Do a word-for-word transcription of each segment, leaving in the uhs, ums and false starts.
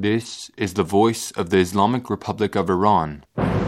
This is the voice of the Islamic Republic of Iran.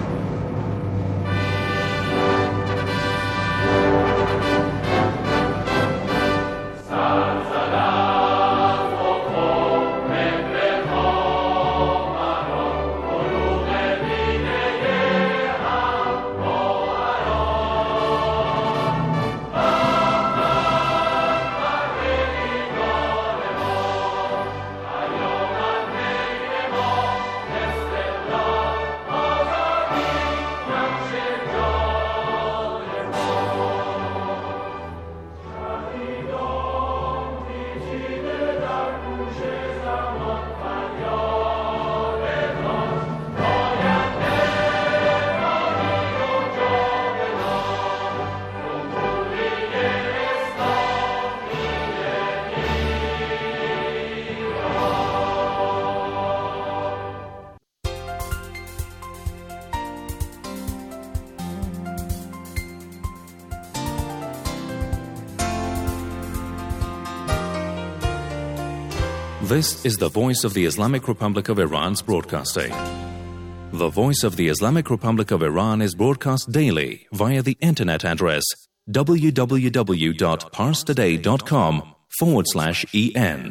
This is the voice of the Islamic Republic of Iran's broadcasting. The voice of the Islamic Republic of Iran is broadcast daily via the internet address w w w dot pars today dot com forward slash en.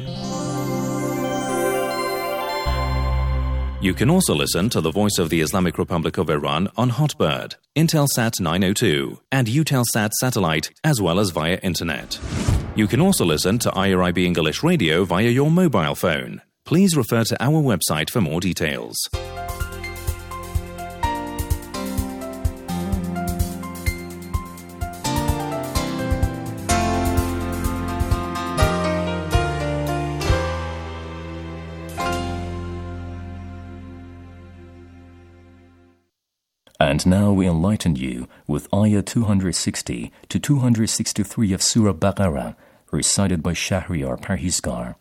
You can also listen to the voice of the Islamic Republic of Iran on Hotbird, Intelsat nine oh two, and Eutelsat satellite, as well as via internet. You can also listen to I R I B English Radio via your mobile phone. Please refer to our website for more details. And now we enlighten you with Ayah two sixty to two sixty-three of Surah Baqarah, recited by Shahriar Parhizgar.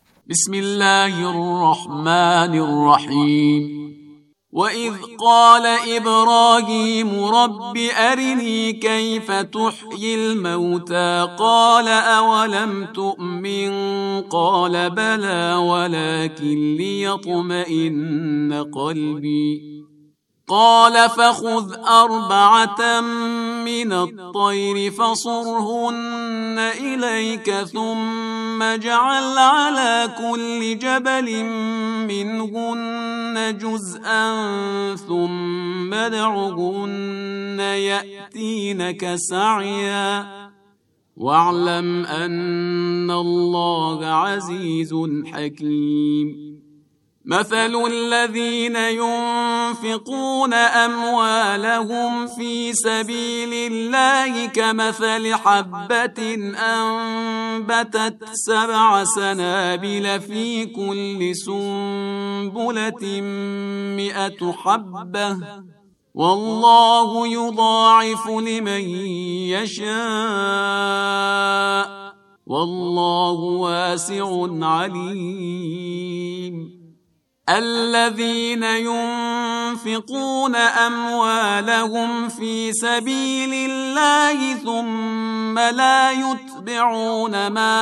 Bismillahir-Rahmanir-Rahim. وَإِذْ قَالَ إِبْرَاهِيمُ رَبِّ أَرِنِي كَيْفَ تُحْيِي الْمَوْتَى قَالَ أَوَلَمْ تُؤْمِنْ قَالَ بَلَى وَلَكِنْ لِيَطْمَئِنَّ قَلْبِي قال فخذ أربعة من الطير فصرهن إليك ثم اجعل على كل جبل منهن جزءا ثم ادعهن يأتينك سعيا واعلم أن الله عزيز حكيم. مثل الذين ينفقون أموالهم في سبيل الله كمثل حبة أنبتت سبع سنابل في كل سنبلة مئة حبة والله يضاعف لمن يشاء والله واسع عليم. الذين ينفقون أموالهم في سبيل الله ثم لا يتبعون ما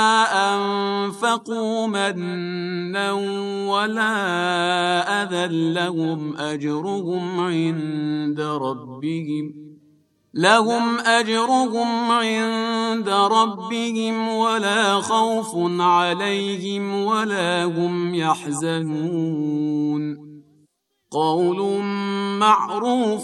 أنفقوا منا ولا أذى لهم أجرهم عند ربهم لهم أجرهم عند ربهم ولا خوف عليهم ولا هم يحزنون. قول معروف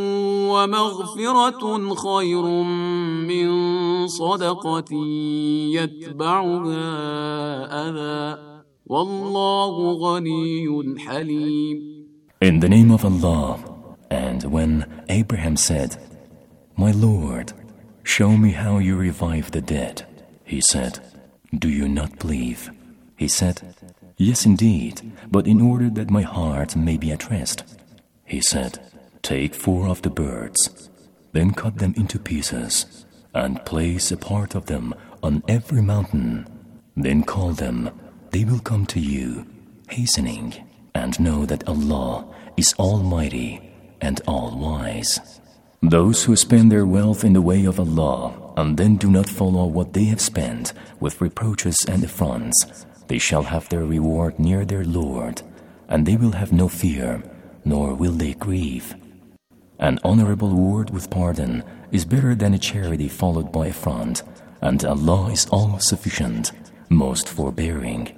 ومغفرة خير من صدقة يتبعها أذى والله غني حليم. In the name of Allah, and when Abraham said, My Lord, show me how you revive the dead. He said, Do you not believe? He said, Yes, indeed, but in order that my heart may be at rest. He said, Take four of the birds, then cut them into pieces, and place a part of them on every mountain. Then call them, they will come to you, hastening, and know that Allah is Almighty and All-Wise. Those who spend their wealth in the way of Allah and then do not follow what they have spent with reproaches and affronts, they shall have their reward near their Lord, and they will have no fear, nor will they grieve. An honorable word with pardon is better than a charity followed by affront, and Allah is all-sufficient, most forbearing.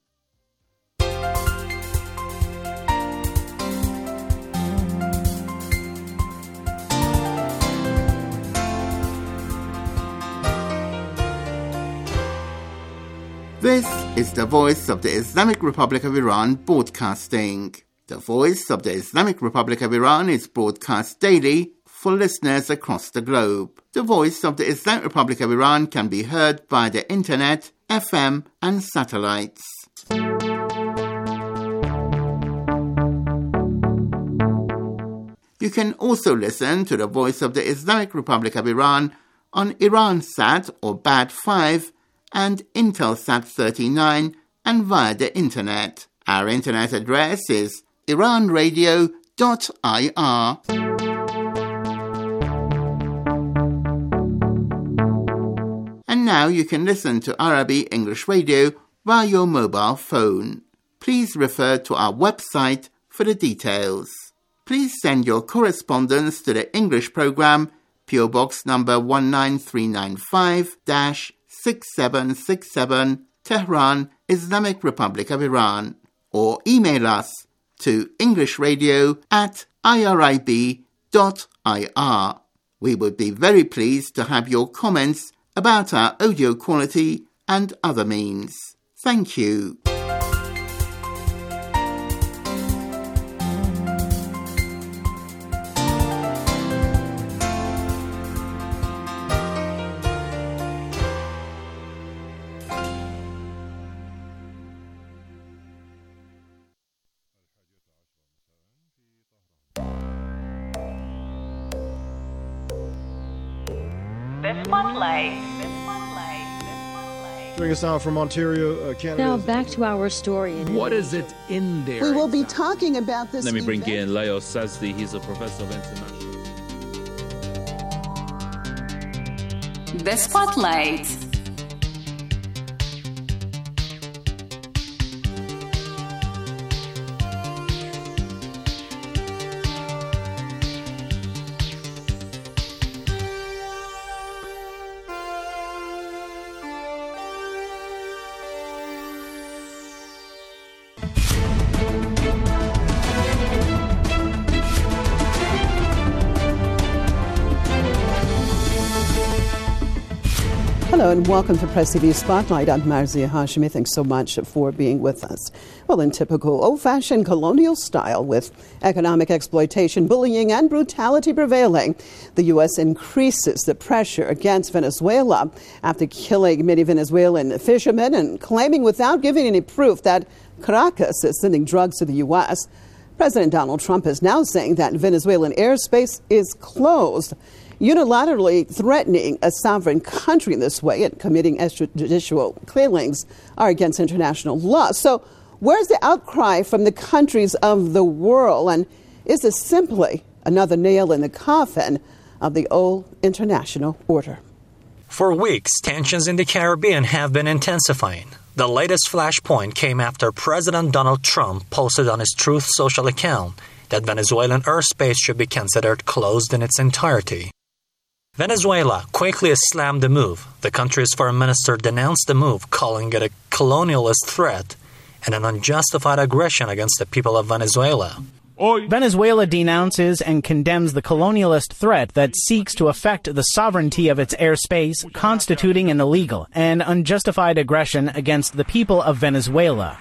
This is the Voice of the Islamic Republic of Iran broadcasting. The Voice of the Islamic Republic of Iran is broadcast daily for listeners across the globe. The Voice of the Islamic Republic of Iran can be heard via the internet, F M, and satellites. You can also listen to the Voice of the Islamic Republic of Iran on Iransat or B A D five and Intelsat thirty-nine and via the internet. Our internet address is iran radio dot I R. And now you can listen to Arabic English radio via your mobile phone. Please refer to our website for the details. Please send your correspondence to the English program, P O Box number one nine three nine five, six seven six seven, Tehran, Islamic Republic of Iran, or email us to englishradio at irib dot I R. We would be very pleased to have your comments about our audio quality and other means. Thank you. The Spotlight. The Spotlight. The Spotlight. Joining us now from Ontario, uh, Canada. Now back to our story. In what is it in there? We will be talking about this. Let me bring event. in Leo Sazdi. He's a professor of international. The Spotlight. Hello and welcome to Press T V Spotlight. I'm Marzia Hashimi. Thanks so much for being with us. Well, in typical old-fashioned colonial style, with economic exploitation, bullying, and brutality prevailing, the U S increases the pressure against Venezuela after killing many Venezuelan fishermen and claiming without giving any proof that Caracas is sending drugs to the U S. President Donald Trump is now saying that Venezuelan airspace is closed, unilaterally threatening a sovereign country in this way and committing extrajudicial killings are against international law. So where's the outcry from the countries of the world? And is this simply another nail in the coffin of the old international order? For weeks, tensions in the Caribbean have been intensifying. The latest flashpoint came after President Donald Trump posted on his Truth Social account that Venezuelan airspace should be considered closed in its entirety. Venezuela quickly slammed the move. The country's foreign minister denounced the move, calling it a colonialist threat and an unjustified aggression against the people of Venezuela. Venezuela denounces and condemns the colonialist threat that seeks to affect the sovereignty of its airspace, constituting an illegal and unjustified aggression against the people of Venezuela.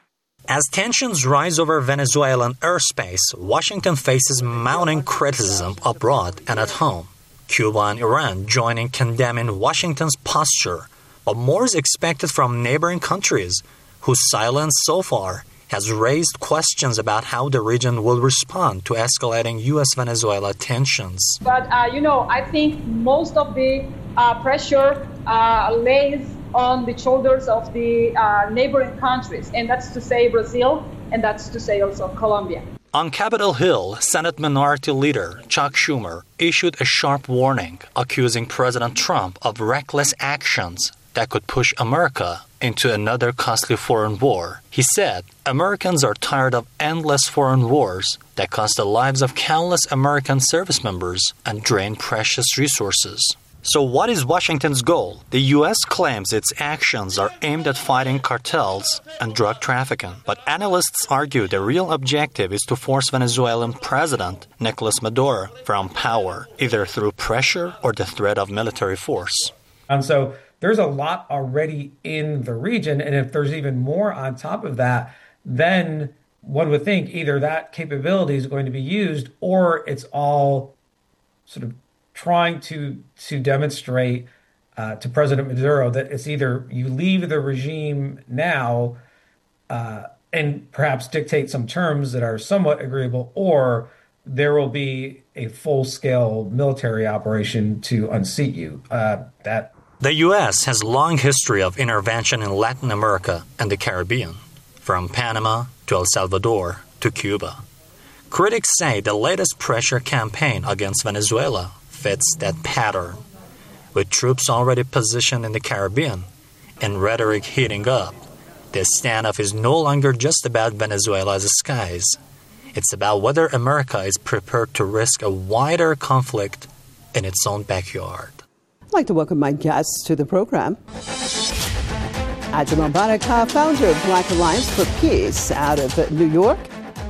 As tensions rise over Venezuelan airspace, Washington faces mounting criticism abroad and at home. Cuba and Iran join in condemning Washington's posture, but more is expected from neighboring countries, whose silence so far has raised questions about how the region will respond to escalating U S Venezuela tensions. But, uh, you know, I think most of the uh, pressure uh, lays on the shoulders of the uh, neighboring countries, and that's to say Brazil, and that's to say also Colombia. On Capitol Hill, Senate Minority Leader Chuck Schumer issued a sharp warning, accusing President Trump of reckless actions that could push America into another costly foreign war. He said, Americans are tired of endless foreign wars that cost the lives of countless American service members and drain precious resources. So what is Washington's goal? The U S claims its actions are aimed at fighting cartels and drug trafficking. But analysts argue the real objective is to force Venezuelan President Nicolas Maduro from power, either through pressure or the threat of military force. And so there's a lot already in the region, and if there's even more on top of that, then one would think either that capability is going to be used or it's all sort of trying to to demonstrate uh, to President Maduro that it's either you leave the regime now uh, and perhaps dictate some terms that are somewhat agreeable, or there will be a full-scale military operation to unseat you. Uh, that The U S has a long history of intervention in Latin America and the Caribbean, from Panama to El Salvador to Cuba. Critics say the latest pressure campaign against Venezuela fits that pattern. With troops already positioned in the Caribbean and rhetoric heating up, the standoff is no longer just about Venezuela's skies. It's about whether America is prepared to risk a wider conflict in its own backyard. I'd like to welcome my guests to the program. Ajmal Baraka, founder of Black Alliance for Peace out of New York.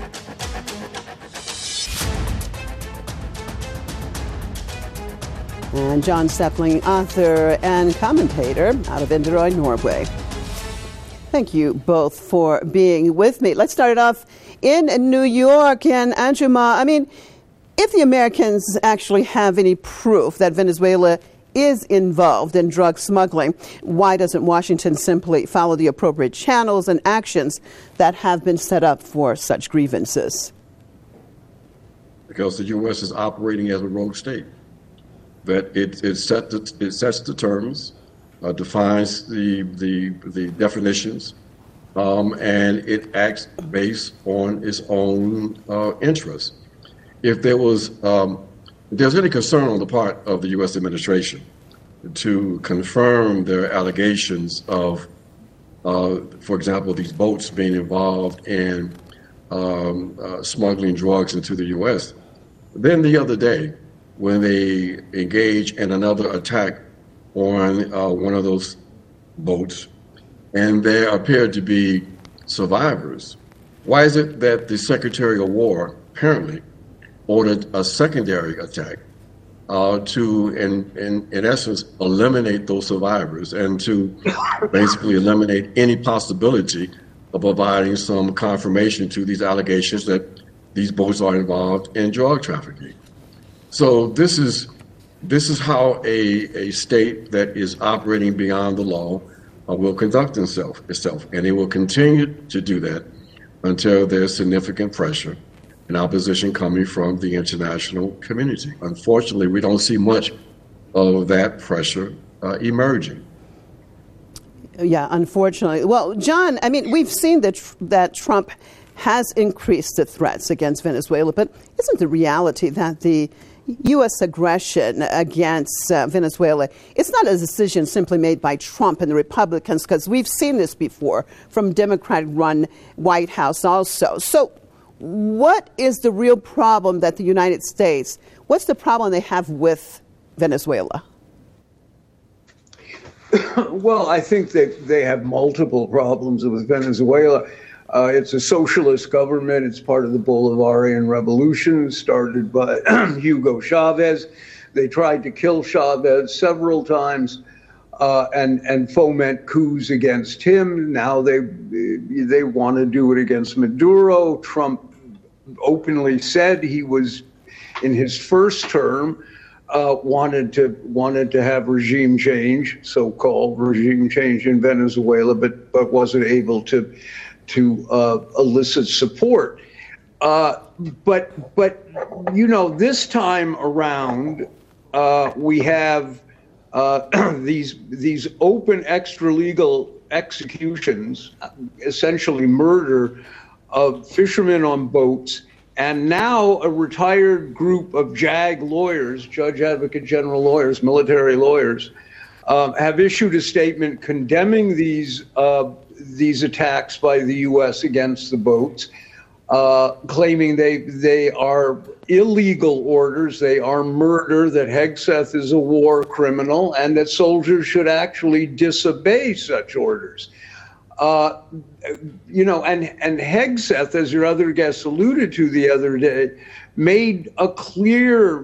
And John Stepling, author and commentator out of Inderøy, Norway. Thank you both for being with me. Let's start it off in New York. And Ajmal, I mean, if the Americans actually have any proof that Venezuela is involved in drug smuggling, why doesn't Washington simply follow the appropriate channels and actions that have been set up for such grievances? Because the U S is operating as a rogue state. That it, it, set the, it sets the terms, uh, defines the, the, the definitions, um, and it acts based on its own uh, interests. If there was um, if there's any concern on the part of the U S administration to confirm their allegations of, uh, for example, these boats being involved in um, uh, smuggling drugs into the U S, then the other day, when they engage in another attack on uh, one of those boats, and there appeared to be survivors, why is it that the Secretary of War apparently ordered a secondary attack uh, to, in, in, in essence, eliminate those survivors and to basically eliminate any possibility of providing some confirmation to these allegations that these boats are involved in drug trafficking? So this is this is how a, a state that is operating beyond the law uh, will conduct itself, itself, and it will continue to do that until there's significant pressure and opposition coming from the international community. Unfortunately, we don't see much of that pressure uh, emerging. Yeah, unfortunately. Well, John, I mean, we've seen that that Trump has increased the threats against Venezuela, but isn't the reality that the U S aggression against uh, Venezuela, it's not a decision simply made by Trump and the Republicans, because we've seen this before from Democratic-run White House also. So what is the real problem that the United States, what's the problem they have with Venezuela? Well, I think that they have multiple problems with Venezuela. Uh, it's a socialist government. It's part of the Bolivarian Revolution started by Hugo Chavez. They tried to kill Chavez several times uh, and, and foment coups against him. Now they, they want to do it against Maduro. Trump openly said he was, in his first term, uh, wanted to wanted to have regime change, so-called regime change in Venezuela, but, but wasn't able to to uh, elicit support. Uh, but, but you know, this time around, uh, we have uh, these, these open extralegal executions, essentially murder of fishermen on boats, and now a retired group of JAG lawyers, Judge Advocate General lawyers, military lawyers, um, have issued a statement condemning these uh, these attacks by the U S against the boats, uh, claiming they they are illegal orders, they are murder, that Hegseth is a war criminal, and that soldiers should actually disobey such orders. Uh, you know, and, and Hegseth, as your other guests alluded to the other day, made a clear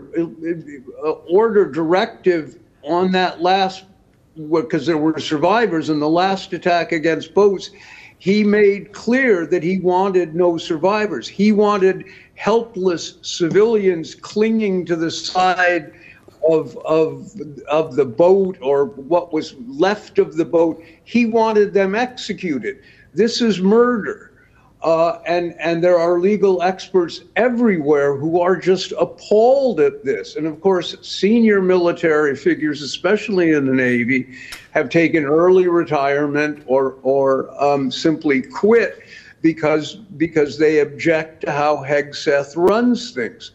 uh, order directive on that last, because there were survivors in the last attack against boats. He made clear that he wanted no survivors. He wanted helpless civilians clinging to the side of, of, of the boat or what was left of the boat. He wanted them executed. This is murder. Uh, and, and there are legal experts everywhere who are just appalled at this. And of course, senior military figures, especially in the Navy, have taken early retirement or, or um, simply quit because, because they object to how Hegseth runs things.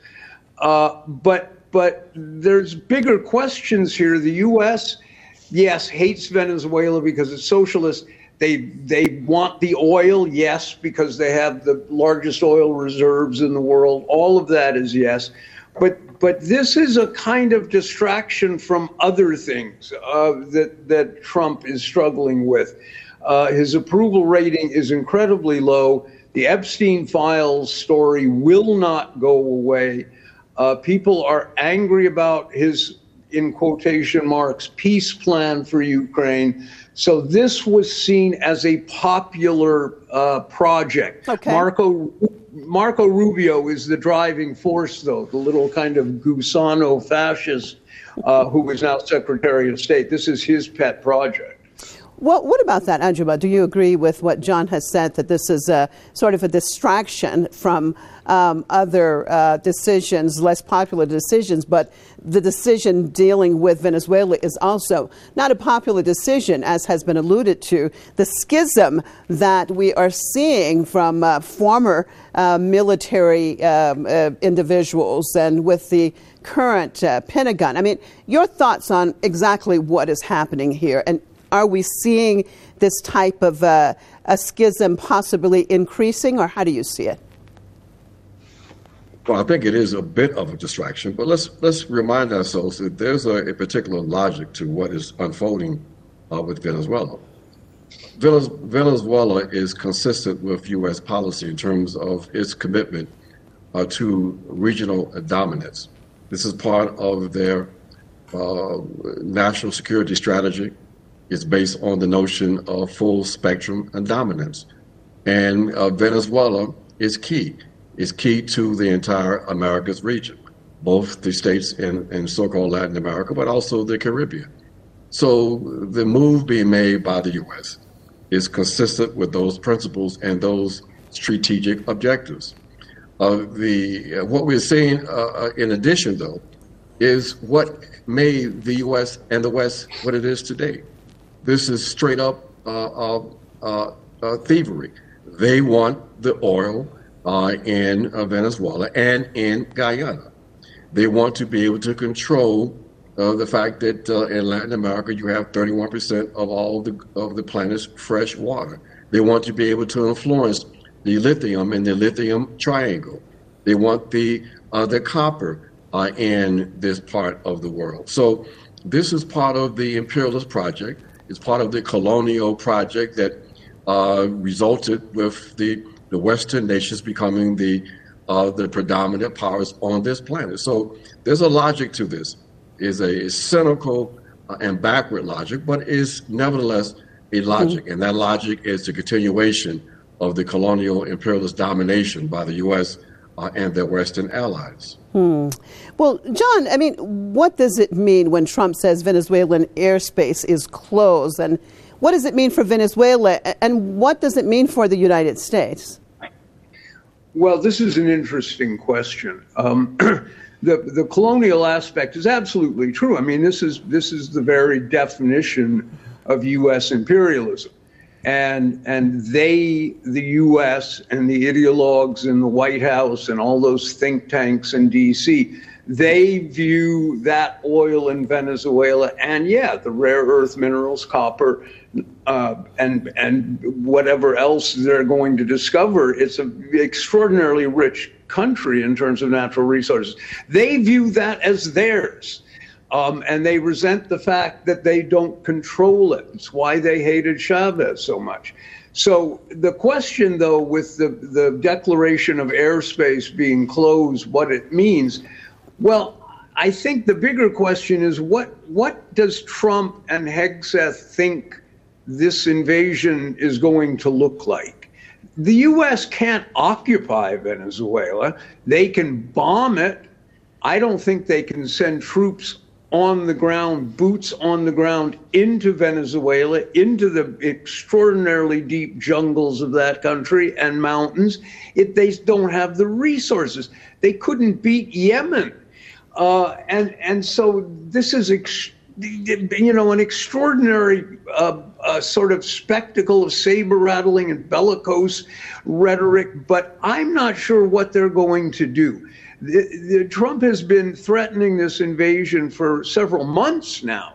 Uh, but, but there's bigger questions here. The U S, yes, hates Venezuela because it's socialist. They they want the oil, yes, because they have the largest oil reserves in the world. All of that is yes. But but this is a kind of distraction from other things uh, that, that Trump is struggling with. Uh, his approval rating is incredibly low. The Epstein files story will not go away. Uh, people are angry about his, in quotation marks, peace plan for Ukraine. So this was seen as a popular uh, project. Okay. Marco Marco Rubio is the driving force, though, the little kind of Gusano fascist uh, who is now Secretary of State. This is his pet project. Well, what about that, Anjuba? Do you agree with what John has said, that this is a sort of a distraction from um, other uh, decisions, less popular decisions, but the decision dealing with Venezuela is also not a popular decision, as has been alluded to. The schism that we are seeing from uh, former uh, military um, uh, individuals and with the current uh, Pentagon. I mean, your thoughts on exactly what is happening here, and are we seeing this type of uh, a schism possibly increasing, or how do you see it? Well, I think it is a bit of a distraction, but let's let's remind ourselves that there's a, a particular logic to what is unfolding uh, with Venezuela. Venezuela is consistent with U S policy in terms of its commitment uh, to regional dominance. This is part of their uh, national security strategy. It's based on the notion of full spectrum and dominance. And uh, Venezuela is key. It's key to the entire Americas region, both the states in, in so-called Latin America, but also the Caribbean. So the move being made by the U S is consistent with those principles and those strategic objectives. Uh, the uh, what we're seeing uh, in addition, though, is what made the U S and the West what it is today. This is straight up uh, uh, uh, thievery. They want the oil uh, in uh, Venezuela and in Guyana. They want to be able to control uh, the fact that uh, in Latin America you have thirty-one percent of all the, of the planet's fresh water. They want to be able to influence the lithium in the lithium triangle. They want the uh, the copper uh, in this part of the world. So this is part of the imperialist project. It's part of the colonial project that uh, resulted with the, the Western nations becoming the uh, the predominant powers on this planet. So there's a logic to this. It's a cynical uh, and backward logic, but is nevertheless a logic. Mm-hmm. And that logic is the continuation of the colonial imperialist domination by the U S uh, and their Western allies. Hmm. Well, John, I mean, what does it mean when Trump says Venezuelan airspace is closed? And what does it mean for Venezuela? And what does it mean for the United States? Well, this is an interesting question. Um, the the colonial aspect is absolutely true. I mean, this is this is the very definition of U S imperialism. And and they, the U S and the ideologues in the White House and all those think tanks in D C, They view that oil in Venezuela and, yeah, the rare earth minerals, copper, uh, and and whatever else they're going to discover. It's an extraordinarily rich country in terms of natural resources. They view that as theirs. Um, and they resent the fact that they don't control it. It's why they hated Chavez so much. So the question, though, with the, the declaration of airspace being closed, what it means, well, I think the bigger question is what what does Trump and Hegseth think this invasion is going to look like? The U S can't occupy Venezuela. They can bomb it. I don't think they can send troops on the ground, boots on the ground into Venezuela, into the extraordinarily deep jungles of that country and mountains. If they don't have the resources, they couldn't beat Yemen. Uh, and, and so this is, ex- you know, an extraordinary uh, uh, sort of spectacle of saber rattling and bellicose rhetoric, but I'm not sure what they're going to do. The, the, Trump has been threatening this invasion for several months now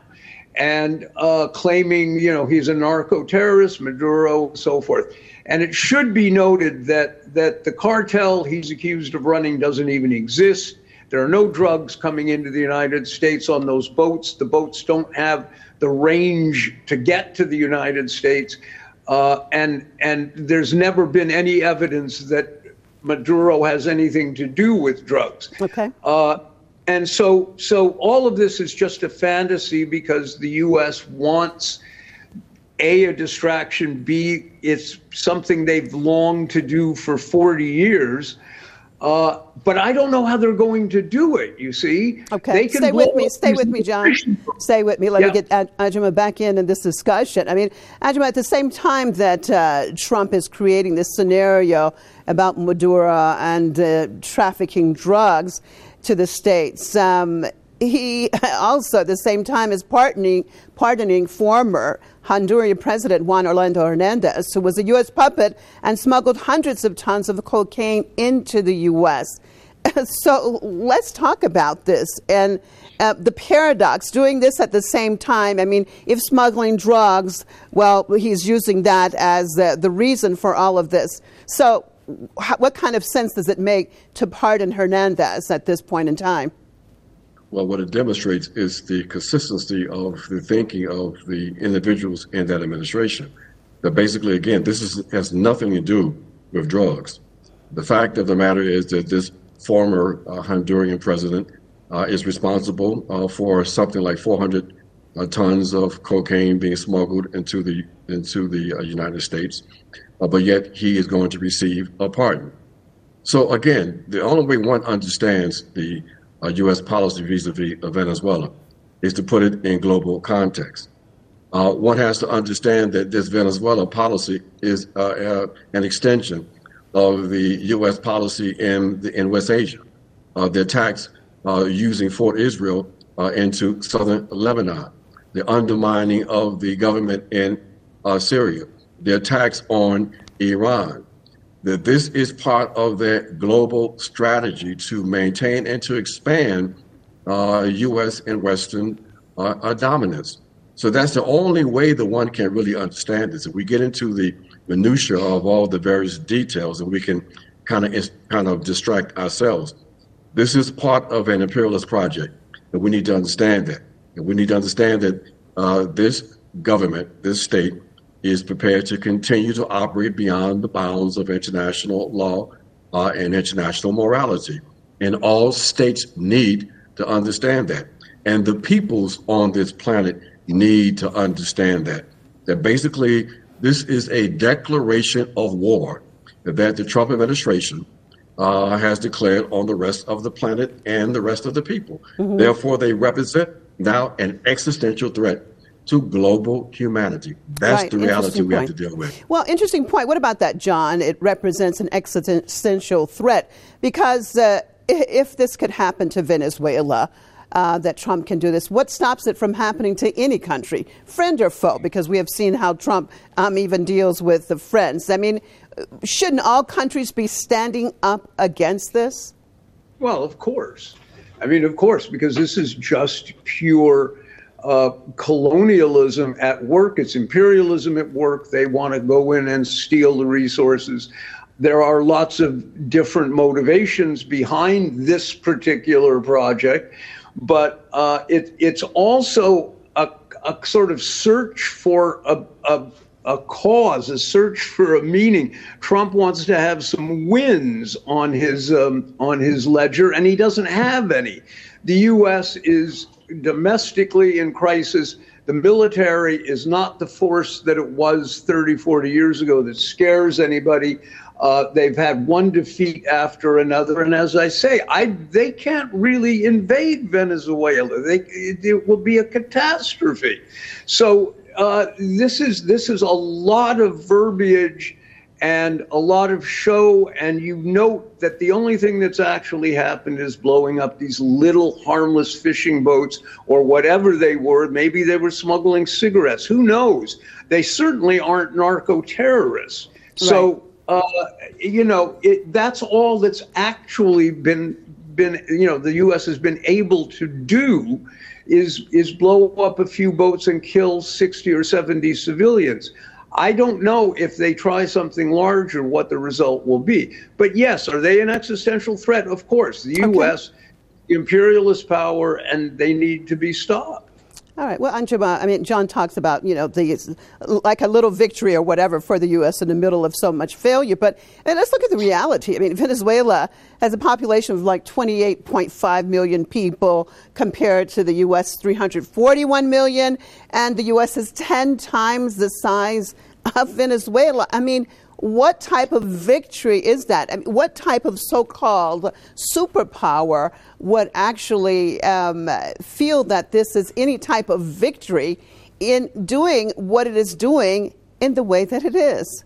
and uh, claiming, you know, he's a narco-terrorist, Maduro, so forth. And it should be noted that, that the cartel he's accused of running doesn't even exist. There are no drugs coming into the United States on those boats. The boats don't have the range to get to the United States. Uh, and, and there's never been any evidence that Maduro has anything to do with drugs. Okay. Uh, and so, so all of this is just a fantasy because the U S wants A, a distraction, B, it's something they've longed to do for forty years. Uh, but I don't know how they're going to do it, you see. Okay, they can stay with me, stay with me, John. Stay with me. Let yeah. me get Aj- Ajima back in in this discussion. I mean, Ajima, at the same time that uh, Trump is creating this scenario about Maduro and uh, trafficking drugs to the states, um, he also at the same time is pardoning, pardoning former Honduran President Juan Orlando Hernandez, who was a U S puppet and smuggled hundreds of tons of cocaine into the U S. So let's talk about this and uh, the paradox, doing this at the same time. I mean, if smuggling drugs, well, he's using that as the, the reason for all of this. So how, what kind of sense does it make to pardon Hernandez at this point in time? Well, what it demonstrates is the consistency of the thinking of the individuals in that administration. That basically, again, this is, has nothing to do with drugs. The fact of the matter is that this former uh, Honduran president uh, is responsible uh, for something like four hundred uh, tons of cocaine being smuggled into the into the uh, United States, uh, but yet he is going to receive a pardon. So again, the only way one understands the Uh, U S policy vis-a-vis uh, Venezuela is to put it in global context. Uh, one has to understand that this Venezuela policy is uh, uh, an extension of the U S policy in the, in West Asia. Uh, the attacks uh, using Fort Israel uh, into southern Lebanon, the undermining of the government in uh, Syria, the attacks on Iran. That this is part of their global strategy to maintain and to expand uh, U S and Western uh, uh, dominance. So that's the only way that one can really understand this. If we get into the minutia of all the various details, and we can kind of kind of distract ourselves. This is part of an imperialist project, and we need to understand that. And we need to understand that uh, this government, this state, is prepared to continue to operate beyond the bounds of international law uh, and international morality. And all states need to understand that. And the peoples on this planet need to understand that. That basically, this is a declaration of war that the Trump administration uh, has declared on the rest of the planet and the rest of the people. Mm-hmm. Therefore, they represent now an existential threat to global humanity. That's right. The reality we have to deal with. Well, interesting point. What about that, John? It represents an existential threat because uh, if this could happen to Venezuela, uh, that Trump can do this, what stops it from happening to any country, friend or foe? Because we have seen how Trump um, even deals with the friends. I mean, shouldn't all countries be standing up against this? Well, of course. I mean, of course, because this is just pure uh, colonialism at work. It's imperialism at work. They want to go in and steal the resources. There are lots of different motivations behind this particular project, but uh, it, it's also a, a sort of search for a, a, a cause, a search for a meaning. Trump wants to have some wins on his um, on his ledger, and he doesn't have any. The U S is domestically in crisis. The military is not the force that it was thirty, forty years ago that scares anybody. Uh, they've had one defeat after another. And as I say, I, they can't really invade Venezuela. They, it, it will be a catastrophe. So uh, this is this is a lot of verbiage and a lot of show. And you note that the only thing that's actually happened is blowing up these little harmless fishing boats or whatever they were. Maybe they were smuggling cigarettes. Who knows? They certainly aren't narco-terrorists. So. Right. Uh, you know, it, that's all that's actually been, been, you know, the U S has been able to do is, is blow up a few boats and kill sixty or seventy civilians. I don't know if they try something larger, what the result will be. But yes, are they an existential threat? Of course. The U S, okay. Imperialist power, and they need to be stopped. All right. Well, Anjuma, I mean, John talks about, you know, the like a little victory or whatever for the U S in the middle of so much failure. But and let's look at the reality. I mean, Venezuela has a population of like twenty-eight point five million people compared to the U S three hundred forty-one million. And the U S is ten times the size of Venezuela. I mean, what type of victory is that? I mean, what type of so-called superpower would actually um, feel that this is any type of victory in doing what it is doing in the way that it is?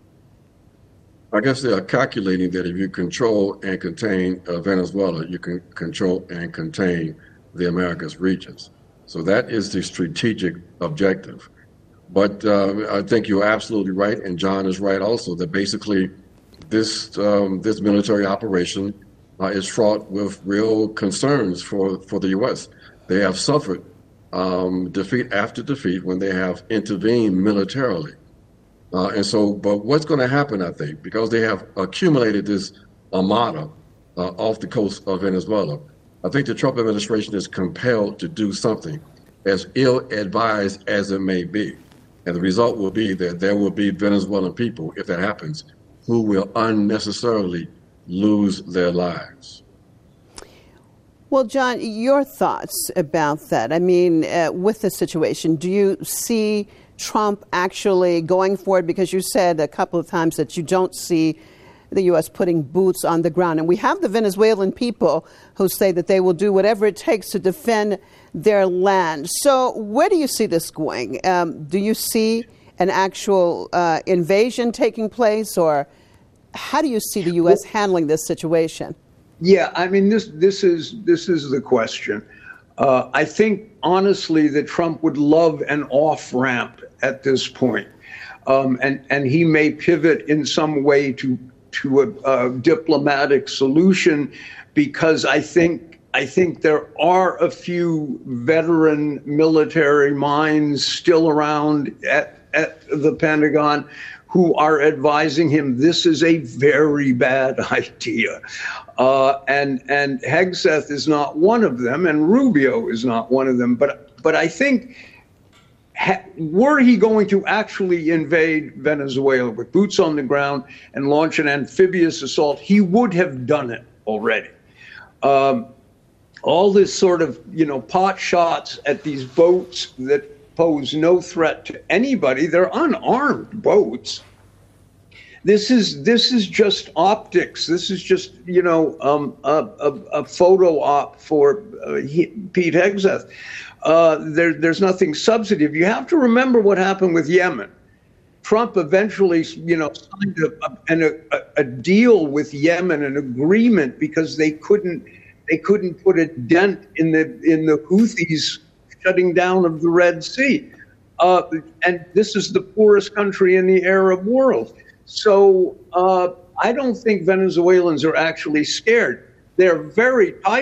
I guess they are calculating that if you control and contain uh, Venezuela, you can control and contain the Americas regions. So that is the strategic objective. But uh, I think you're absolutely right, and John is right also, that basically this um, this military operation uh, is fraught with real concerns for, for the U S. They have suffered um, defeat after defeat when they have intervened militarily. Uh, and so, but what's going to happen, I think, because they have accumulated this armada uh, off the coast of Venezuela, I think the Trump administration is compelled to do something, as ill-advised as it may be. And the result will be that there will be Venezuelan people, if that happens, who will unnecessarily lose their lives. Well, John, your thoughts about that? I mean, uh, with the situation, do you see Trump actually going forward? Because you said a couple of times that you don't see the U S putting boots on the ground. And we have the Venezuelan people who say that they will do whatever it takes to defend their land. So where do you see this going? Um, do you see an actual uh, invasion taking place, or how do you see the U S handling this situation? Yeah, I mean, this this is this is the question. Uh, I think, honestly, that Trump would love an off-ramp at this point. Um, and, and he may pivot in some way to to a, a diplomatic solution, because I think I think there are a few veteran military minds still around at, at the Pentagon who are advising him this is a very bad idea. Uh, and and Hegseth is not one of them, and Rubio is not one of them. But but I think, ha, were he going to actually invade Venezuela with boots on the ground and launch an amphibious assault, he would have done it already. Um, all this sort of, you know, pot shots at these boats that pose no threat to anybody. They're unarmed boats. This is this is just optics. This is just, you know, um, a, a, a photo op for uh, he, Pete Hegseth. Uh, there, there's nothing substantive. You have to remember what happened with Yemen. Trump eventually, you know, signed a, a, a deal with Yemen, an agreement, because they couldn't they couldn't put a dent in the in the Houthis shutting down of the Red Sea. Uh, and this is the poorest country in the Arab world. So uh, I don't think Venezuelans are actually scared. They're very tired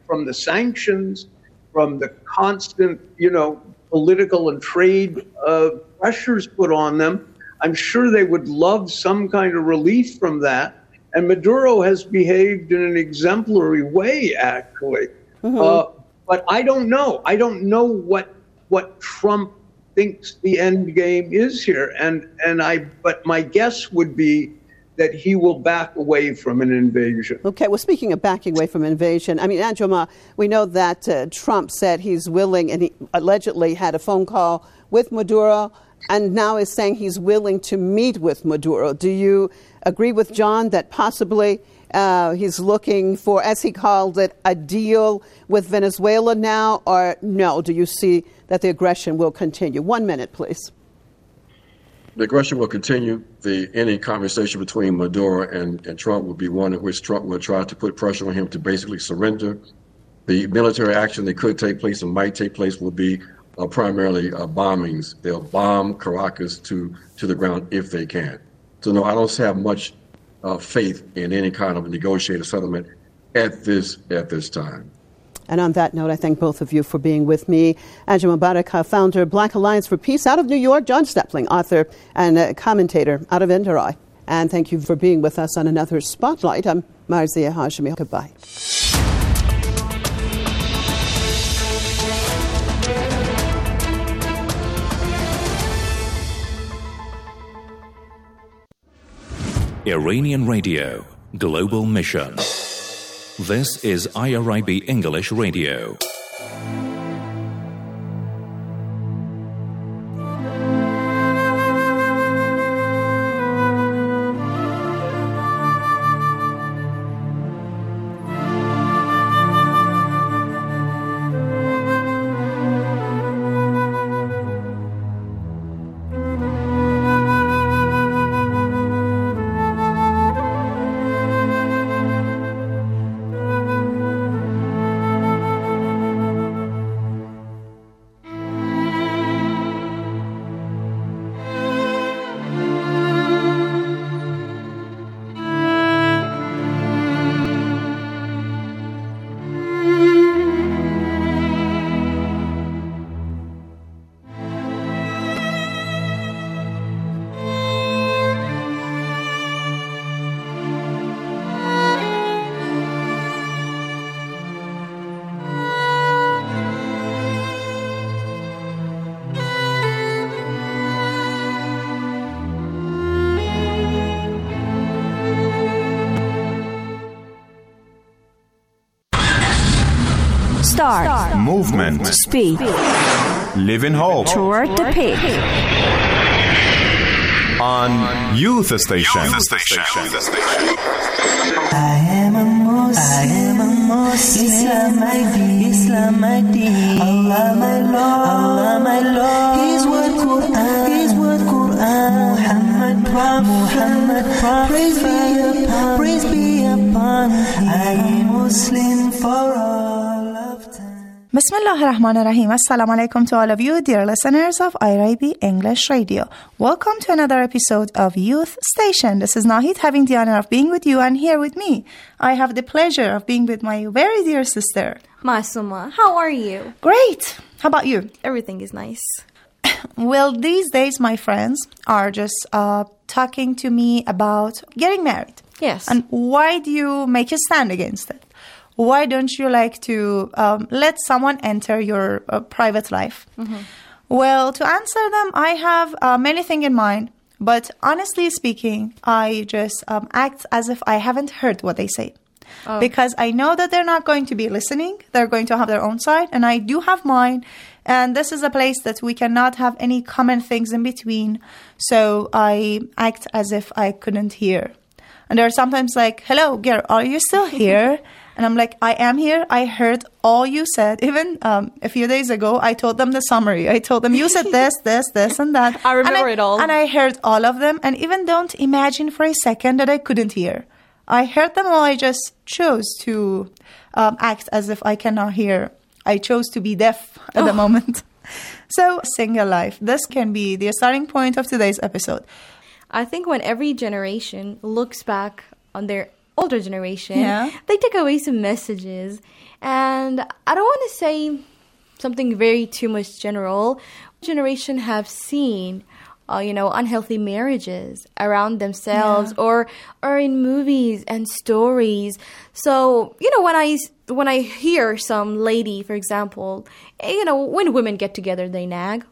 from the sanctions, from the constant, you know, political and trade uh, pressures put on them. I'm sure they would love some kind of relief from that. And Maduro has behaved in an exemplary way, actually. Mm-hmm. Uh, but I don't know. I don't know what what Trump thinks the end game is here. And and I. But my guess would be that he will back away from an invasion. Okay, well, speaking of backing away from invasion, I mean, Anjoma, we know that uh, Trump said he's willing, and he allegedly had a phone call with Maduro, and now is saying he's willing to meet with Maduro. Do you agree with John that possibly uh, he's looking for, as he called it, a deal with Venezuela now, or no? Do you see that the aggression will continue? One minute, please. The aggression will continue. The any conversation between Maduro and, and Trump will be one in which Trump will try to put pressure on him to basically surrender. The military action that could take place and might take place will be uh, primarily uh, bombings. They'll bomb Caracas to, to the ground if they can. So no, I don't have much uh, faith in any kind of negotiated settlement at this at this time. And on that note, I thank both of you for being with me. Anjoma Baraka, founder, Black Alliance for Peace out of New York, John Stepling, author and uh, commentator out of Indirai. And thank you for being with us on another Spotlight. I'm Marzia Hashemi. Goodbye. Iranian Radio, Global Mission. This is I R I B English Radio. Start. Start. Movement. Speed. Live in hope. Toward the peak. On Youth Station. Youth Station. I am a Muslim. I am a Muslim. Islam my deen. Islam my deen. Allah my Lord. Allah my Lord. His word Quran. His word Quran. Muhammad Prophet. Muhammad Prophet. Praise be upon. Praise be upon. I am Muslim for all. Bismillah ar-Rahman ar-Rahim. Assalamu alaikum to all of you, dear listeners of I R I B English Radio. Welcome to another episode of Youth Station. This is Nahid, having the honor of being with you, and here with me, I have the pleasure of being with my very dear sister. Masuma, how are you? Great. How about you? Everything is nice. Well, these days my friends are just uh, talking to me about getting married. Yes. And why do you make a stand against it? Why don't you like to um, let someone enter your uh, private life? Mm-hmm. Well, to answer them, I have uh, many things in mind. But honestly speaking, I just um, act as if I haven't heard what they say. Oh. Because I know that they're not going to be listening. They're going to have their own side. And I do have mine. And this is a place that we cannot have any common things in between. So I act as if I couldn't hear. And they're sometimes like, hello, girl, are you still here? And I'm like, I am here. I heard all you said. Even um, a few days ago, I told them the summary. I told them, you said this, this, this, and that. I remember I, it all. And I heard all of them. And even don't imagine for a second that I couldn't hear. I heard them all. I just chose to um, act as if I cannot hear. I chose to be deaf at oh. the moment. So, single life. This can be the starting point of today's episode. I think when every generation looks back on their older generation, Yeah. they take away some messages. And I don't want to say something very too much general. Generation have seen, uh, you know, unhealthy marriages around themselves, Yeah. or or in movies and stories. So, you know, when I when I hear some lady, for example, you know, when women get together, they nag.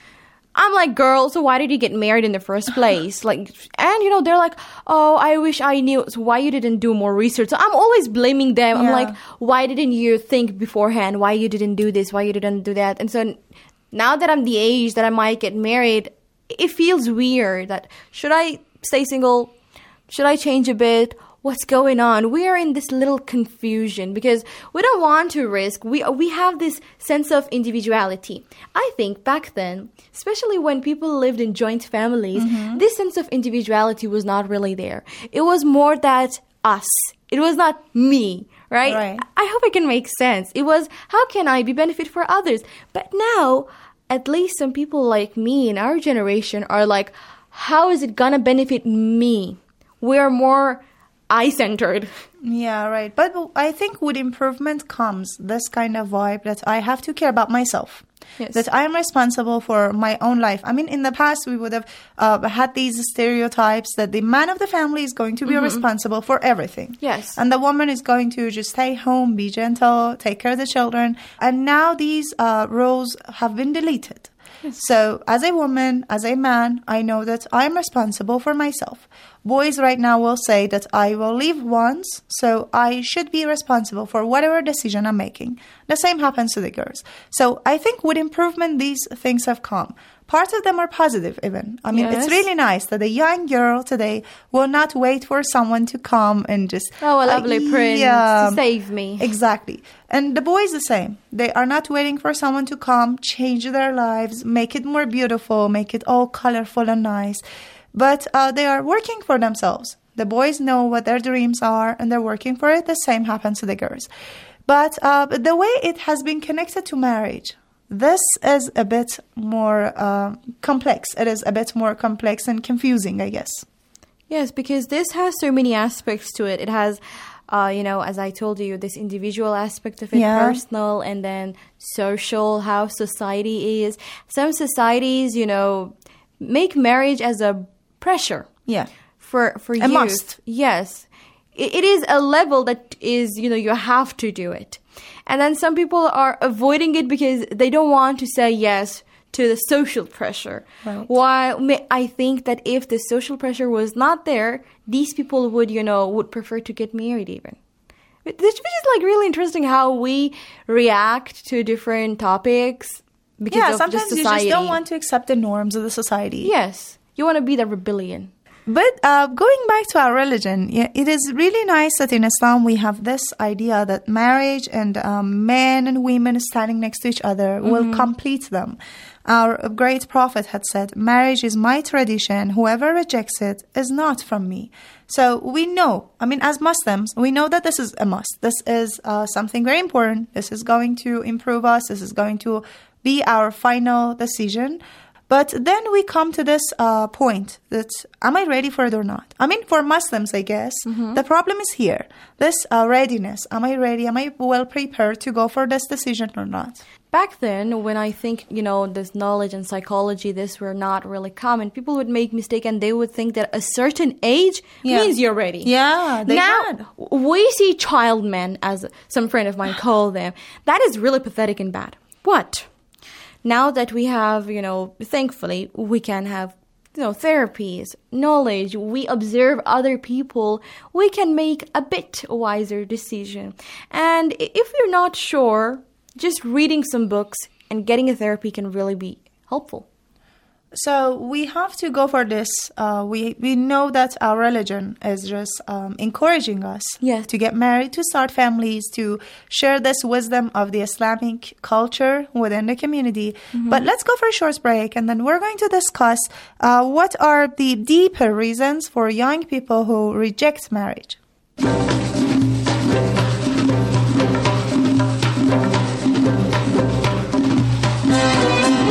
I'm like, girl, so why did you get married in the first place? Like, and you know, they're like, oh, I wish I knew. So why you didn't do more research? So I'm always blaming them. I'm Yeah. like, why didn't you think beforehand? Why you didn't do this? Why you didn't do that? And so now that I'm the age that I might get married, it feels weird that should I stay single? Should I change a bit? What's going on? We are in this little confusion because we don't want to risk. We we have this sense of individuality. I think back then, especially when people lived in joint families, Mhm. this sense of individuality was not really there. It was more that us. It was not me, right? Right. I hope I can make sense. It was, how can I be benefit for others? But now, at least some people like me in our generation are like, how is it gonna benefit me? We're more I-centered. Yeah, right. But I think with improvement comes this kind of vibe that I have to care about myself. Yes. That I am responsible for my own life. I mean, in the past, we would have uh, had these stereotypes that the man of the family is going to be Mhm. responsible for everything. Yes. And the woman is going to just stay home, be gentle, take care of the children. And now these uh, roles have been deleted. So as a woman, as a man, I know that I'm responsible for myself. Boys right now will say that I will leave once, so I should be responsible for whatever decision I'm making. The same happens to the girls. So I think with improvement, these things have come. Part of them are positive even. I mean, Yes. it's really nice that a young girl today will not wait for someone to come and just... Oh, a lovely uh, prince yeah. to save me. Exactly. And the boys the same. They are not waiting for someone to come, change their lives, make it more beautiful, make it all colorful and nice. But uh, they are working for themselves. The boys know what their dreams are and they're working for it. The same happens to the girls. But uh, the way it has been connected to marriage, this is a bit more uh, complex. It is a bit more complex and confusing, I guess. Yes, because this has so many aspects to it. It has, uh, you know, as I told you, this individual aspect of it, Yeah. personal, and then social, how society is. Some societies, you know, make marriage as a pressure. Yeah. For, for A youth. must. Yes. It, it is a level that is, you know, you have to do it. And then some people are avoiding it because they don't want to say yes to the social pressure. Right. Why I think that if the social pressure was not there, these people would, you know, would prefer to get married even. Which which is like really interesting how we react to different topics because Yeah, of sometimes just you society. just don't want to accept the norms of the society. Yes. You want to be the rebellion. But uh, going back to our religion, yeah, it is really nice that in Islam we have this idea that marriage and um, men and women standing next to each other will Mhm. complete them. Our great prophet had said, marriage is my tradition. Whoever rejects it is not from me. So we know, I mean, as Muslims, we know that this is a must. This is uh, something very important. This is going to improve us. This is going to be our final decision. But then we come to this uh, point that, am I ready for it or not? I mean, for Muslims, I guess, Mhm. the problem is here. This uh, readiness. Am I ready? Am I well prepared to go for this decision or not? Back then, when I think, you know, this knowledge and psychology, this were not really common, people would make mistake and they would think that a certain age Yeah. means you're ready. Yeah, they now, had. we see child men, as some friend of mine call them. That is really pathetic and bad. But now that we have, you know, thankfully, we can have, you know, therapies, knowledge, we observe other people, we can make a bit wiser decision. And i- if you're not sure, just reading some books and getting a therapy can really be helpful. So we have to go for this. Uh, we we know that our religion is just um, encouraging us Yes. to get married, to start families, to share this wisdom of the Islamic culture within the community. But let's go for a short break, and then we're going to discuss uh, what are the deeper reasons for young people who reject marriage.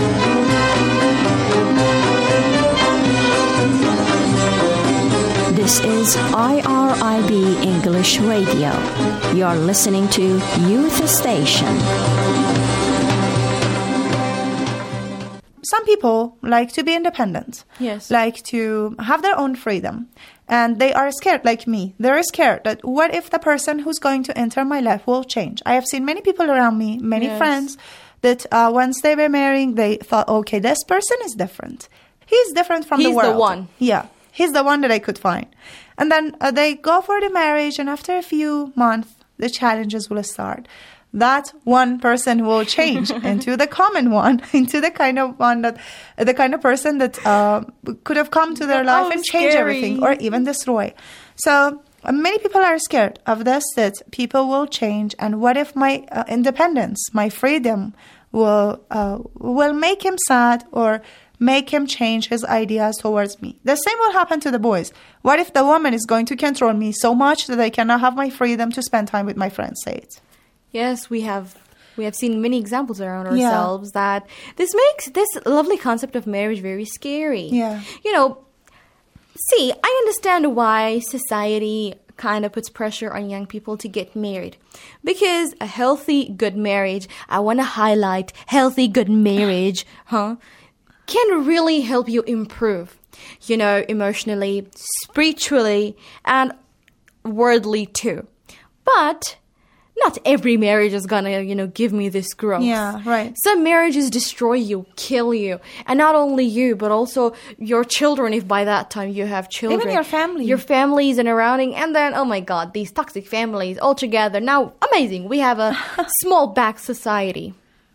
This This is I R I B English Radio. You're listening to Youth Station. Some people like to be independent. Yes. Like to have their own freedom. And they are scared, like me. They're scared that what if the person who's going to enter my life will change? I have seen many people around me, many Yes. friends, that uh, once they were marrying, they thought, okay, this person is different. He's different from He's the world. the one. Yeah. He's the one that I could find. And then uh, they go for the marriage, and after a few months, the challenges will start. That one person will change into the common one, into the kind of one that, the kind of person that uh, could have come to their life Oh, and change scary. everything, or even destroy. So uh, many people are scared of this, that people will change, and what if my uh, independence, my freedom, will uh, will make him sad or make him change his ideas towards me. The same will happen to the boys. What if the woman is going to control me so much that I cannot have my freedom to spend time with my friends? Say it. Yes, we have we have seen many examples around Yeah. ourselves that this makes this lovely concept of marriage very scary. Yeah. You know, see, I understand why society kind of puts pressure on young people to get married. Because a healthy, good marriage, I want to highlight healthy, good marriage, huh, can really help you improve, you know, emotionally, spiritually, and worldly too. But not every marriage is gonna, you know, give me this growth. Yeah, right. Some marriages destroy you, kill you. And not only you, but also your children, if by that time you have children. Even your family. Your families and surrounding. And then, oh my God, these toxic families all together. Now, amazing. We have a small back society.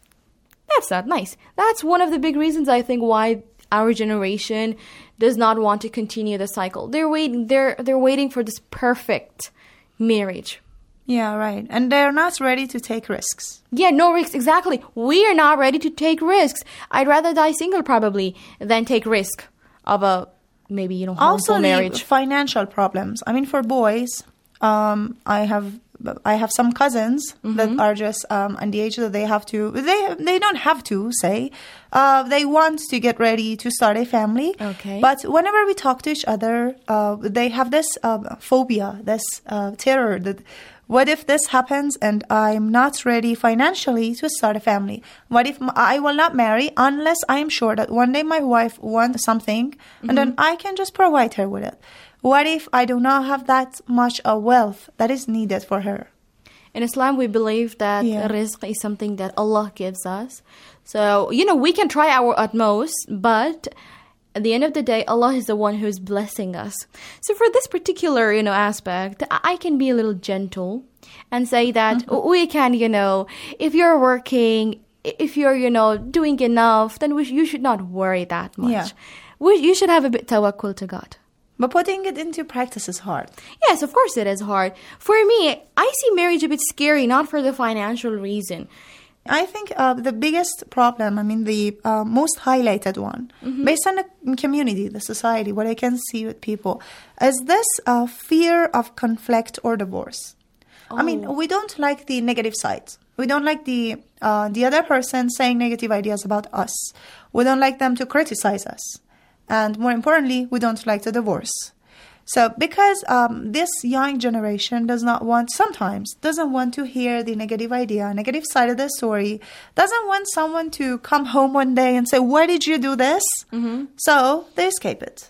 That's not nice. That's one of the big reasons, I think, why our generation does not want to continue the cycle. They're waiting, they're, they're waiting for this perfect marriage. Yeah, right. And they're not ready to take risks. Yeah, no risks, exactly. We are not ready to take risks. I'd rather die single probably than take risk of a maybe, you know, harmful Also, marriage. the financial problems. I mean, for boys, um, I have I have some cousins Mm-hmm. that are just um, on the age that they have to. They they don't have to say. Uh, they want to get ready to start a family. Okay. But whenever we talk to each other, uh, they have this uh, phobia, this uh, terror that. What if this happens and I'm not ready financially to start a family? What if I will not marry unless I am sure that one day my wife wants something mm-hmm. and then I can just provide her with it? What if I do not have that much uh, wealth that is needed for her? In Islam, we believe that Yeah. rizq is something that Allah gives us. So, you know, we can try our utmost, but at the end of the day, Allah is the one who is blessing us. So for this particular, you know, aspect, I can be a little gentle and say that mm-hmm. we can, you know, if you're working, if you're, you know, doing enough, then we, you should not worry that much. Yeah. We, you should have a bit tawakkul to God. But putting it into practice is hard. Yes, of course it is hard. For me, I see marriage a bit scary, not for the financial reason. I think uh, the biggest problem, I mean, the uh, most highlighted one, mm-hmm. based on the community, the society, what I can see with people, is this uh, fear of conflict or divorce. Oh. I mean, we don't like the negative sides. We don't like the uh, the other person saying negative ideas about us. We don't like them to criticize us. And more importantly, we don't like the divorce. So because um, this young generation does not want, sometimes doesn't want to hear the negative idea, negative side of the story, doesn't want someone to come home one day and say, why did you do this? Mm-hmm. So they escape it.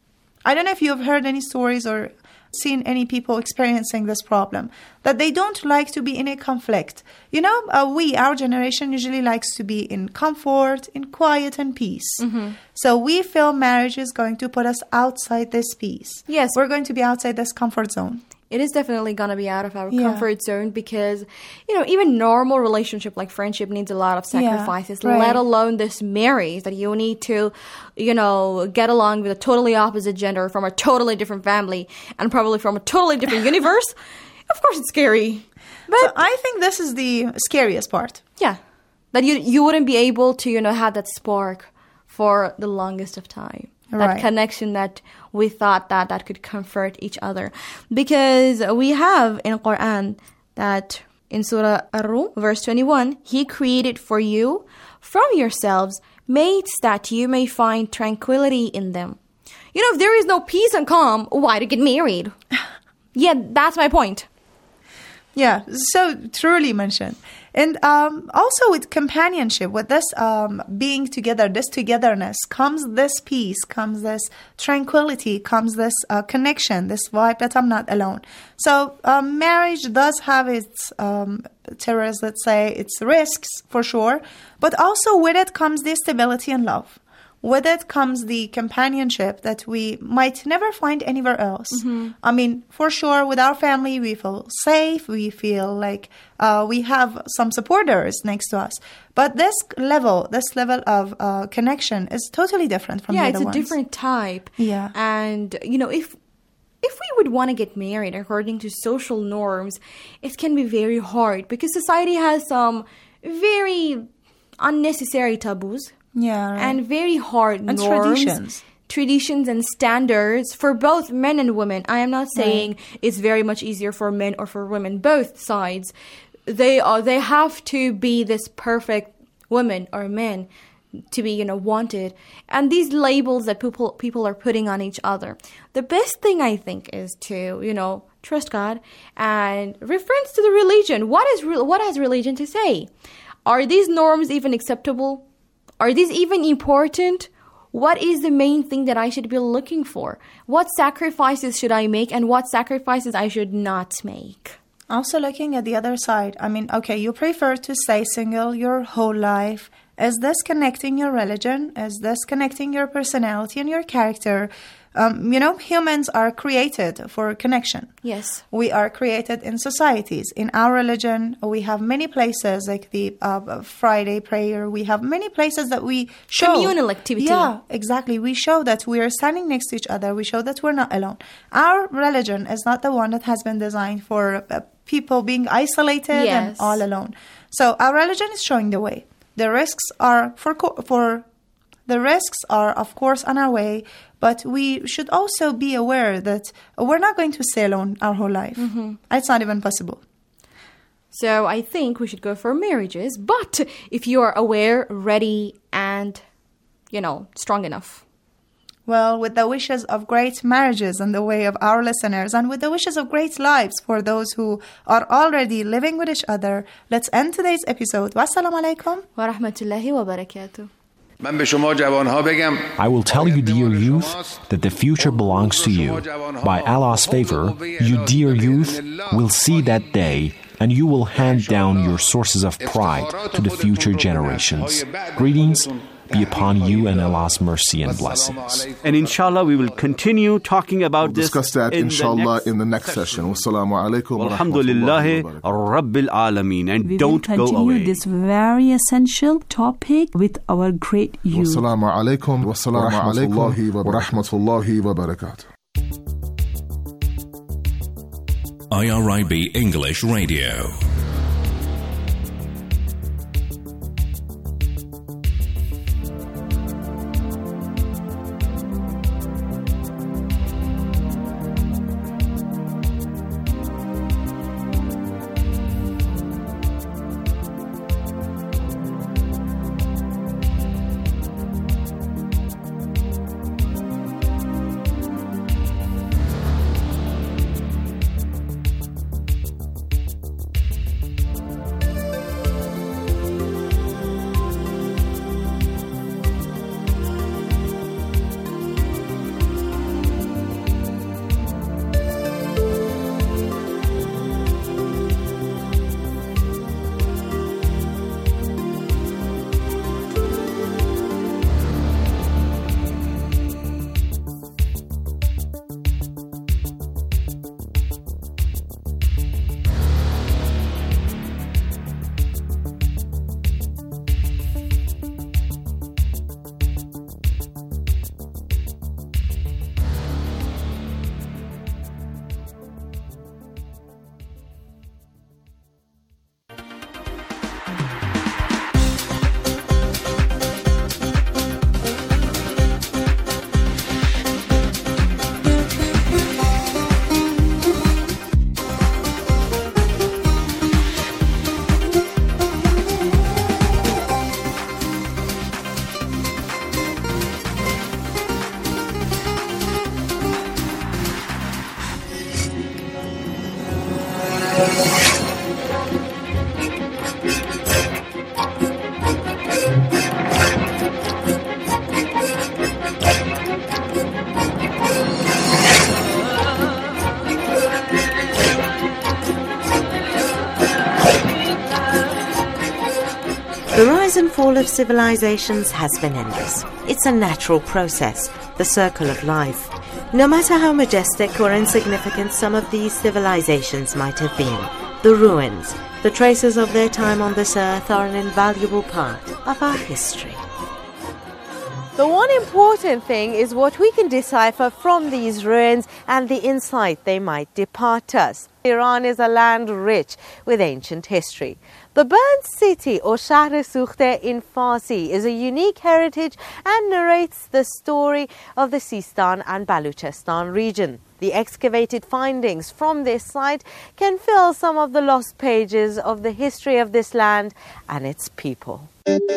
I don't know if you've heard any stories or seen any people experiencing this problem, that they don't like to be in a conflict. You know, uh, we, our generation, usually likes to be in comfort, in quiet and peace. Mm-hmm. So we feel marriage is going to put us outside this peace. Yes. We're going to be outside this comfort zone. It is definitely going to be out of our Yeah. comfort zone because, you know, even normal relationship like friendship needs a lot of sacrifices, Yeah, right. let alone this marriage that you need to, you know, get along with a totally opposite gender from a totally different family and probably from a totally different universe. Of course, it's scary. But so I think this is the scariest part. Yeah. That you you wouldn't be able to, you know, have that spark for the longest of time. That Right. connection that we thought that that could comfort each other. Because we have in Quran that in Surah Ar-Rum, verse twenty-one, He created for you from yourselves mates that you may find tranquility in them. You know, if there is no peace and calm, why to get married? Yeah, that's my point. Yeah, so truly mentioned. And um, also with companionship, with this um, being together, this togetherness, comes this peace, comes this tranquility, comes this uh, connection, this vibe that I'm not alone. So um, marriage does have its um, terrors, let's say, its risks for sure, but also with it comes the stability and love. With it comes the companionship that we might never find anywhere else. Mm-hmm. I mean, for sure, with our family, we feel safe. We feel like uh, we have some supporters next to us. But this level, this level of uh, connection is totally different from yeah, the other ones. Yeah, it's a ones. different type. Yeah. And, you know, if if we would want to get married according to social norms, it can be very hard because society has some very unnecessary taboos. Yeah, right. And very hard and norms, traditions. traditions and standards for both men and women. I am not saying right. it's very much easier for men or for women. Both sides, they are. They have to be this perfect woman or man to be, you know, wanted. And these labels that people people are putting on each other. The best thing I think is to, you know, trust God and reference to the religion. What is re- what has religion to say? Are these norms even acceptable? Are these even important? What is the main thing that I should be looking for? What sacrifices should I make and what sacrifices I should not make? Also looking at the other side, I mean, okay, you prefer to stay single your whole life. Is this connecting your religion? Is this connecting your personality and your character? Um, you know, humans are created for connection. Yes. We are created in societies. In our religion, we have many places like the uh, Friday prayer. We have many places that we show. Communal activity. Yeah, exactly. We show that we are standing next to each other. We show that we're not alone. Our religion is not the one that has been designed for uh, people being isolated yes. and all alone. So our religion is showing the way. The risks are for co- for the risks are of course on our way, but we should also be aware that we're not going to stay alone our whole life. Mm-hmm. It's not even possible. So I think we should go for marriages, but if you are aware, ready, and, you know, strong enough. Well, with the wishes of great marriages in the way of our listeners, and with the wishes of great lives for those who are already living with each other, let's end today's episode. Wassalamu alaikum wa rahmatullahi wa barakatuh. I will tell you, dear youth, that the future belongs to you. By Allah's favor, you, dear youth, will see that day, and you will hand down your sources of pride to the future generations. Greetings be upon you and Allah's mercy and blessings. And inshallah, we will continue talking about we'll this. discuss that, in inshallah, the in the next session. Wassalamu alaikum wa Alhamdulillahi rahmatullahi wa Rabbil Alameen. And we don't will go continue away. this very essential topic with our great youth. Wassalamu alaikum wa rahmatullahi wa rahmatullahi wa barakatuh. I R I B English Radio. The rise and fall of civilizations has been endless. It's a natural process, the circle of life. No matter how majestic or insignificant some of these civilizations might have been, the ruins, the traces of their time on this earth are an invaluable part of our history. The one important thing is what we can decipher from these ruins and the insight they might depart us. Iran is a land rich with ancient history. The Burnt City, or Shahr Sukhte in Farsi, is a unique heritage and narrates the story of the Sistan and Baluchistan region. The excavated findings from this site can fill some of the lost pages of the history of this land and its people.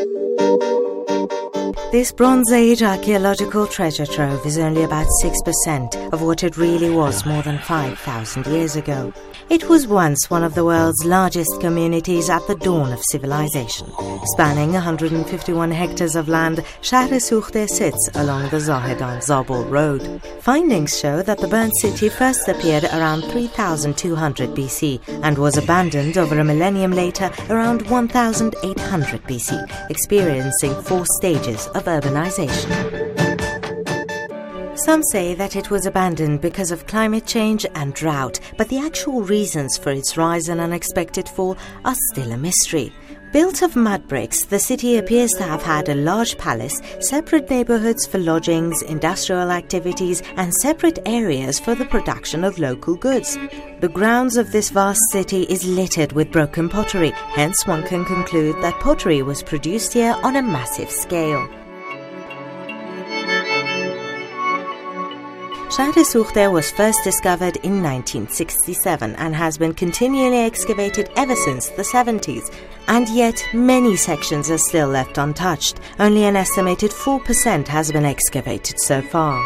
This Bronze Age archaeological treasure trove is only about six percent of what it really was more than five thousand years ago. It was once one of the world's largest communities at the dawn of civilization. Spanning one hundred fifty-one hectares of land, Shahr Sukhte sits along the Zahedan-Zabul road. Findings show that the burnt city first appeared around three thousand two hundred B C and was abandoned over a millennium later around one thousand eight hundred B C, experiencing four stages of urbanization. Some say that it was abandoned because of climate change and drought, but the actual reasons for its rise and unexpected fall are still a mystery. Built of mud bricks, the city appears to have had a large palace, separate neighborhoods for lodgings, industrial activities, and separate areas for the production of local goods. The grounds of this vast city is littered with broken pottery, hence one can conclude that pottery was produced here on a massive scale. Shahr Sukhte was first discovered in nineteen sixty-seven and has been continually excavated ever since the seventies. And yet, many sections are still left untouched. Only an estimated four percent has been excavated so far.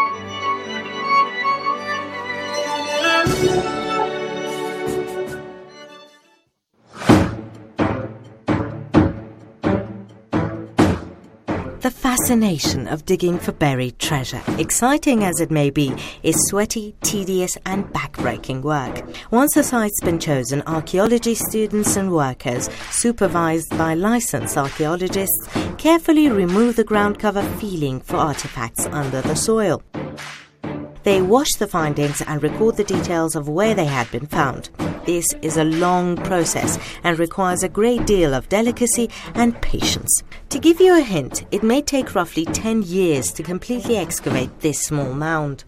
The fascination of digging for buried treasure, exciting as it may be, is sweaty, tedious and back-breaking work. Once a site's been chosen, archaeology students and workers, supervised by licensed archaeologists, carefully remove the ground cover feeling for artifacts under the soil. They wash the findings and record the details of where they had been found. This is a long process and requires a great deal of delicacy and patience. To give you a hint, it may take roughly ten years to completely excavate this small mound.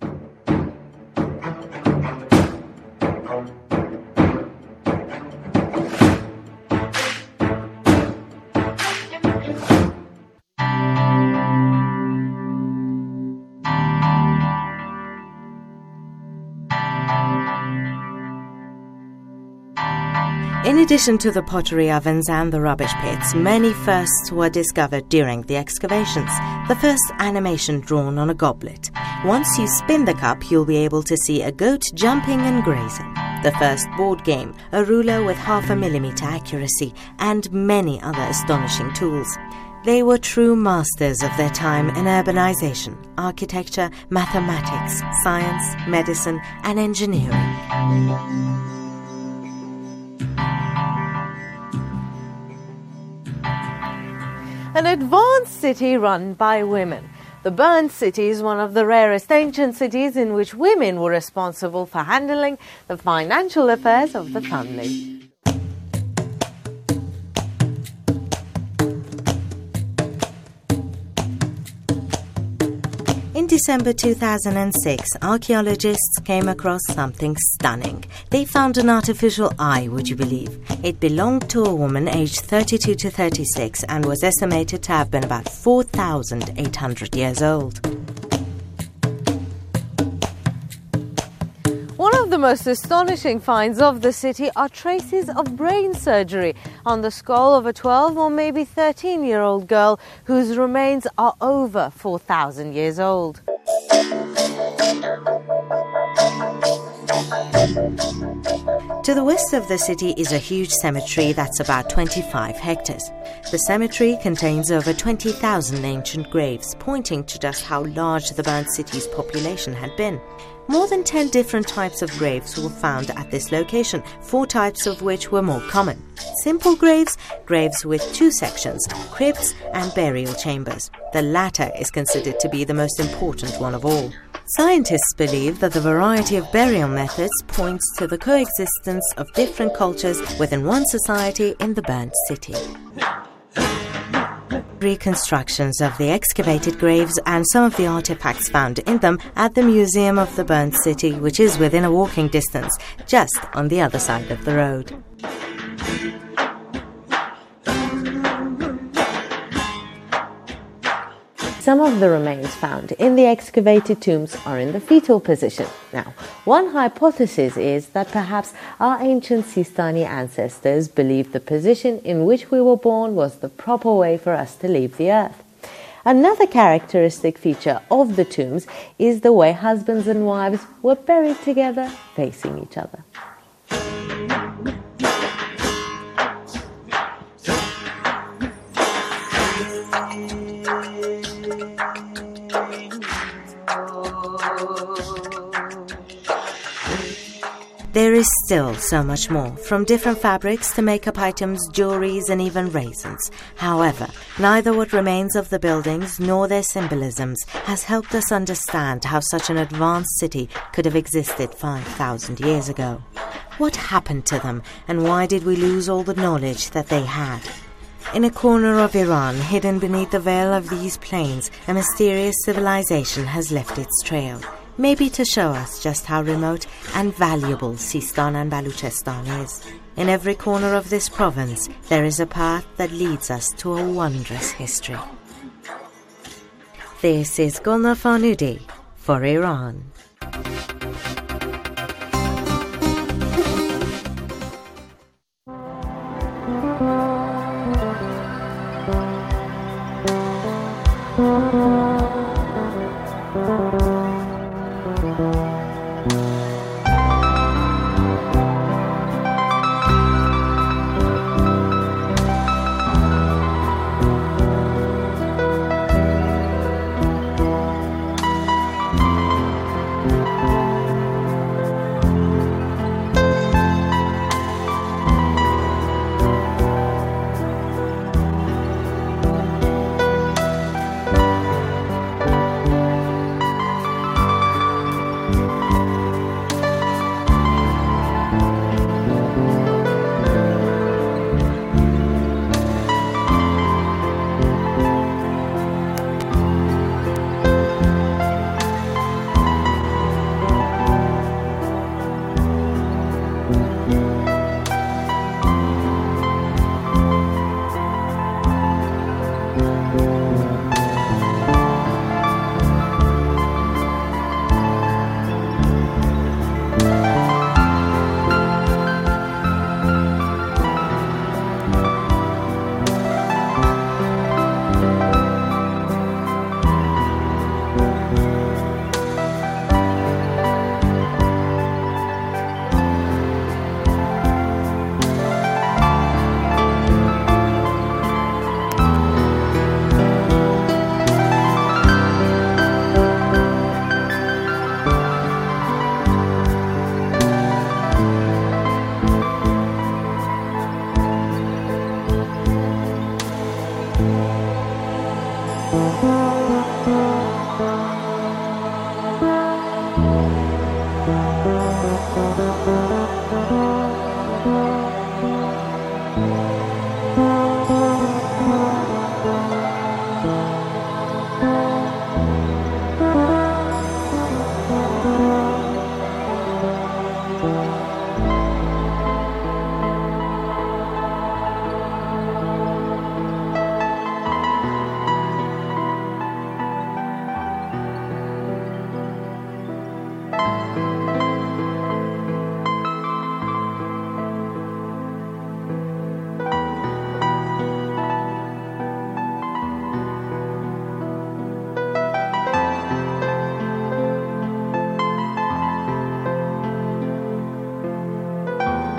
In addition to the pottery ovens and the rubbish pits, many firsts were discovered during the excavations. The first animation drawn on a goblet. Once you spin the cup, you'll be able to see a goat jumping and grazing. The first board game, a ruler with half a millimeter accuracy, and many other astonishing tools. They were true masters of their time in urbanization, architecture, mathematics, science, medicine, and engineering. An advanced city run by women. The Burnt City is one of the rarest ancient cities in which women were responsible for handling the financial affairs of the family. In December two thousand six, archaeologists came across something stunning. They found an artificial eye, would you believe? It belonged to a woman aged thirty-two to thirty-six and was estimated to have been about four thousand eight hundred years old. One of the most astonishing finds of the city are traces of brain surgery on the skull of a twelve or maybe thirteen-year-old girl whose remains are over four thousand years old. To the west of the city is a huge cemetery that's about twenty-five hectares. The cemetery contains over twenty thousand ancient graves, pointing to just how large the burnt city's population had been. More than ten different types of graves were found at this location, four types of which were more common. Simple graves, graves with two sections, crypts and burial chambers. The latter is considered to be the most important one of all. Scientists believe that the variety of burial methods points to the coexistence of different cultures within one society in the burnt city. Reconstructions of the excavated graves and some of the artifacts found in them at the Museum of the Burnt City, which is within a walking distance, just on the other side of the road. Some of the remains found in the excavated tombs are in the fetal position. Now, one hypothesis is that perhaps our ancient Sistani ancestors believed the position in which we were born was the proper way for us to leave the earth. Another characteristic feature of the tombs is the way husbands and wives were buried together, facing each other. There is still so much more, from different fabrics to makeup items, jewelries and even raisins. However, neither what remains of the buildings nor their symbolisms has helped us understand how such an advanced city could have existed five thousand years ago. What happened to them, and why did we lose all the knowledge that they had? In a corner of Iran, hidden beneath the veil of these plains, a mysterious civilization has left its trail. Maybe to show us just how remote and valuable Sistan and Baluchistan is. In every corner of this province, there is a path that leads us to a wondrous history. This is Gulnaz Farnudi for Iran.